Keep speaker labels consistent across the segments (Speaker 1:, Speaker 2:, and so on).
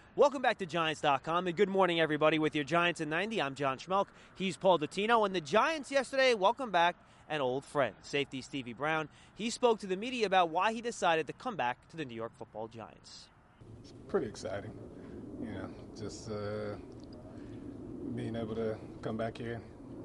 Speaker 1: Welcome back to Giants.com, and good morning, everybody. With your Giants in 90, I'm John Schmelk. He's Paul Dottino. And the Giants yesterday welcome back an old friend, safety Stevie Brown. He spoke to the media about why he decided to come back to the New York Football Giants.
Speaker 2: It's pretty exciting, just being able to come back here.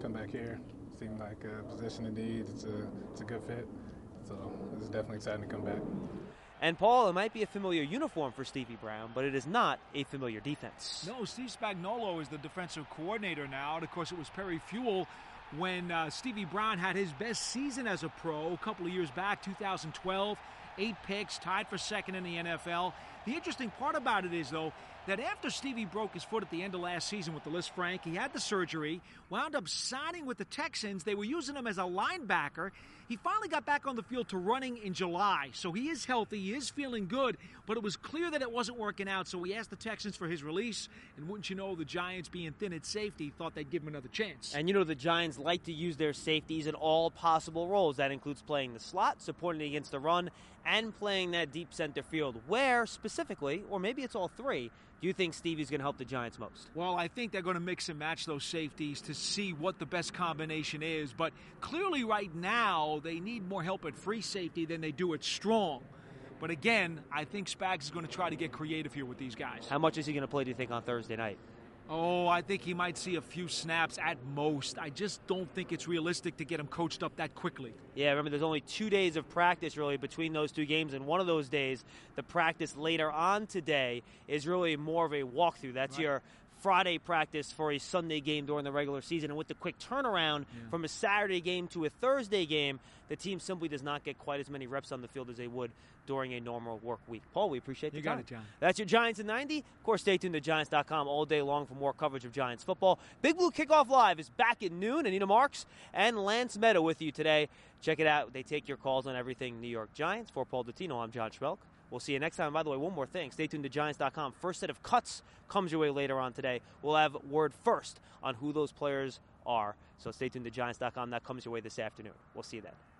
Speaker 2: Seemed like a position of need. It's a good fit, so it's definitely exciting to come back.
Speaker 1: And, Paul, it might be a familiar uniform for Stevie Brown, but it is not a familiar defense.
Speaker 3: No, Steve Spagnuolo is the defensive coordinator now. And, of course, it was Perry Fewell when Stevie Brown had his best season as a pro a couple of years back, 2012. 8 picks, tied for second in the NFL. The interesting part about it is, though, that after Stevie broke his foot at the end of last season with the Lisfranc, he had the surgery, wound up signing with the Texans. They were using him as a linebacker. He finally got back on the field to running in July, so he is healthy, he is feeling good, but it was clear that it wasn't working out, so he asked the Texans for his release, and wouldn't you know, the Giants, being thin at safety, thought they'd give him another chance.
Speaker 1: And the Giants like to use their safeties in all possible roles. That includes playing the slot, supporting against the run, and playing that deep center field. Where, specifically, or maybe it's all three, do you think Stevie's going to help the Giants most?
Speaker 3: Well, I think they're going to mix and match those safeties to see what the best combination is. But clearly right now, they need more help at free safety than they do at strong. But again, I think Spags is going to try to get creative here with these guys.
Speaker 1: How much is he going to play, do you think, on Thursday night?
Speaker 3: Oh, I think he might see a few snaps at most. I just don't think it's realistic to get him coached up that quickly.
Speaker 1: Yeah, remember, there's only 2 days of practice, really, between those two games. And one of those days, the practice later on today, is really more of a walkthrough. That's right. Your Friday practice for a Sunday game during the regular season. And with the quick turnaround from a Saturday game to a Thursday game, the team simply does not get quite as many reps on the field as they would during a normal work week. Paul, we appreciate the time.
Speaker 3: You got it, John.
Speaker 1: That's your Giants in 90. Of course, stay tuned to Giants.com all day long for more coverage of Giants football. Big Blue Kickoff Live is back at noon. Anita Marks and Lance Meadow with you today. Check it out. They take your calls on everything New York Giants. For Paul Dottino, I'm John Schmelk. We'll see you next time. By the way, one more thing. Stay tuned to Giants.com. First set of cuts comes your way later on today. We'll have word first on who those players are. So stay tuned to Giants.com. That comes your way this afternoon. We'll see you then.